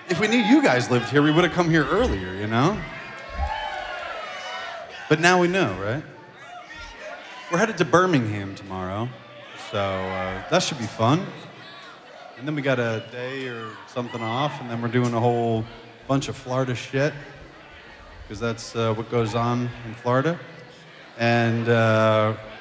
If we knew you guys lived here, we would have come here earlier, you know? But now we know, right? We're headed to Birmingham tomorrow, so that should be fun. And then we got a day or something off, and then we're doing a whole bunch of Florida shit, because that's what goes on in Florida. And